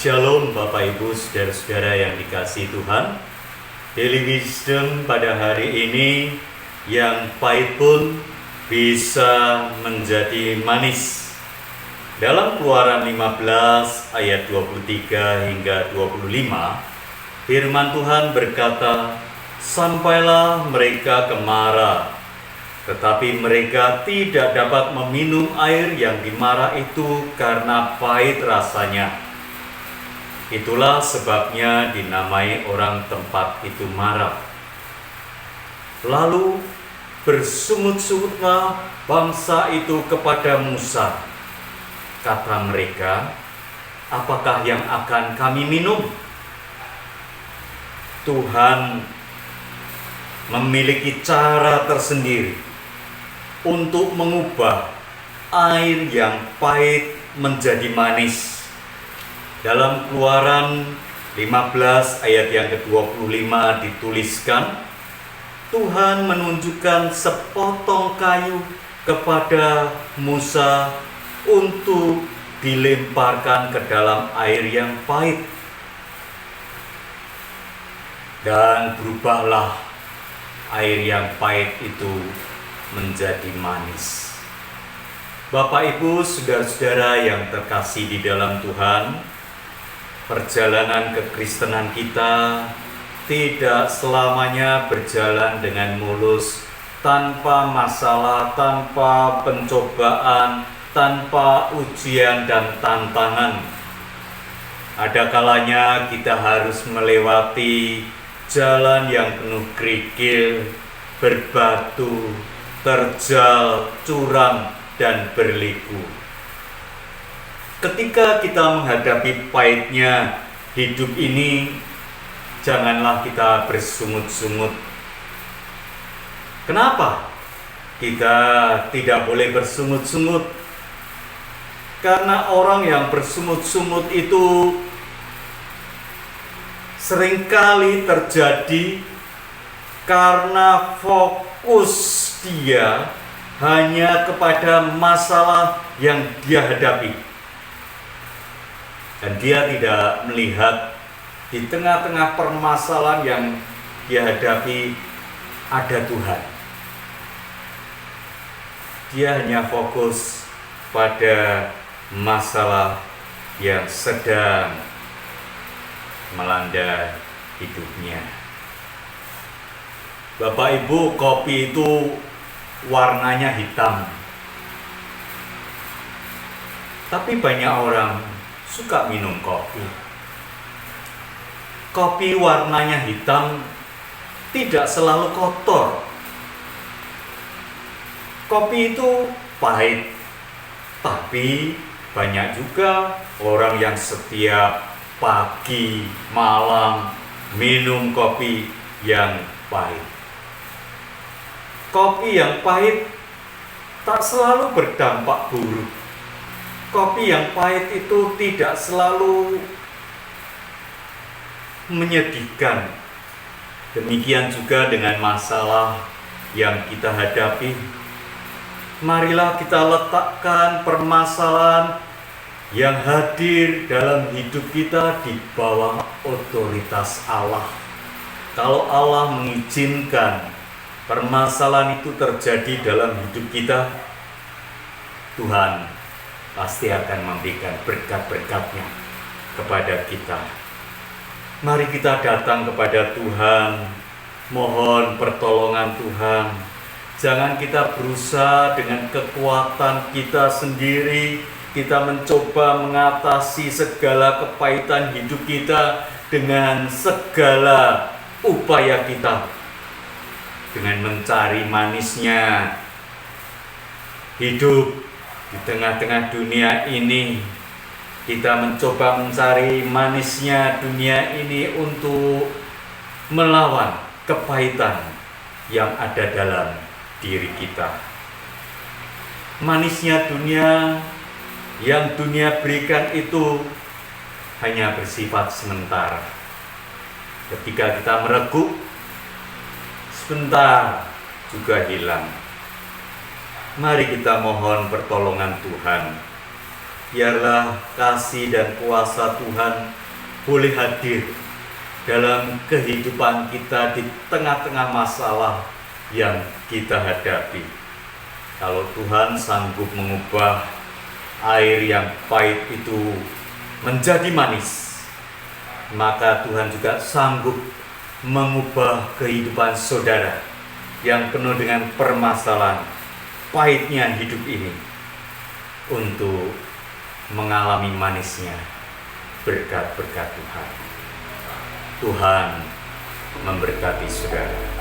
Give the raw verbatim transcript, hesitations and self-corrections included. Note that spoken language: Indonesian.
Shalom Bapak Ibu Saudara-saudara yang dikasihi Tuhan. Daily Wisdom pada hari ini, yang pahit pun bisa menjadi manis. Dalam Keluaran lima belas ayat dua puluh tiga hingga dua puluh lima, firman Tuhan berkata, "Sampailah mereka ke Mara, tetapi mereka tidak dapat meminum air yang di Mara itu karena pahit rasanya. Itulah sebabnya dinamai orang tempat itu Mara. Lalu bersungut-sungutlah bangsa itu kepada Musa. Kata mereka, apakah yang akan kami minum? Tuhan memiliki cara tersendiri untuk mengubah air yang pahit menjadi manis. Dalam Keluaran lima belas ayat yang ke dua puluh lima dituliskan, Tuhan menunjukkan sepotong kayu kepada Musa untuk dilemparkan ke dalam air yang pahit. Dan berubahlah air yang pahit itu menjadi manis. Bapak, Ibu, saudara-saudara yang terkasih di dalam Tuhan, perjalanan kekristenan kita tidak selamanya berjalan dengan mulus, tanpa masalah, tanpa pencobaan, tanpa ujian dan tantangan. Ada kalanya kita harus melewati jalan yang penuh kerikil, berbatu, terjal, curam, dan berliku. Ketika kita menghadapi pahitnya hidup ini, janganlah kita bersungut-sungut. Kenapa kita tidak boleh bersungut-sungut? Karena orang yang bersungut-sungut itu seringkali terjadi karena fokus dia hanya kepada masalah yang dia hadapi. Dan dia tidak melihat di tengah-tengah permasalahan yang dia hadapi ada Tuhan. Dia hanya fokus pada masalah yang sedang melanda hidupnya. Bapak Ibu, kopi itu warnanya hitam. Tapi banyak orang suka minum kopi. Kopi warnanya hitam tidak selalu kotor. Kopi itu pahit, tapi banyak juga orang yang setiap pagi, malam minum kopi yang pahit. Kopi yang pahit tak selalu berdampak buruk. Kopi yang pahit itu tidak selalu menyedihkan. Demikian juga dengan masalah yang kita hadapi. Marilah kita letakkan permasalahan yang hadir dalam hidup kita di bawah otoritas Allah. Kalau Allah mengizinkan permasalahan itu terjadi dalam hidup kita, Tuhan pasti akan memberikan berkat-berkatnya kepada kita. Mari kita datang kepada Tuhan, mohon pertolongan Tuhan. Jangan kita berusaha dengan kekuatan kita sendiri, kita mencoba mengatasi segala kepahitan hidup kita dengan segala upaya kita, dengan mencari manisnya hidup di tengah-tengah dunia ini. Kita mencoba mencari manisnya dunia ini untuk melawan kepahitan yang ada dalam diri kita. Manisnya dunia yang dunia berikan itu hanya bersifat sementara. Ketika kita mereguk, sebentar juga hilang. Mari kita mohon pertolongan Tuhan. biarlah kasih dan kuasa Tuhan boleh hadir dalam kehidupan kita di tengah-tengah masalah yang kita hadapi. Kalau Tuhan sanggup mengubah air yang pahit itu menjadi manis, maka Tuhan juga sanggup mengubah kehidupan saudara yang penuh dengan permasalahan, pahitnya hidup ini, untuk mengalami manisnya berkat-berkat Tuhan. Tuhan memberkati saudara.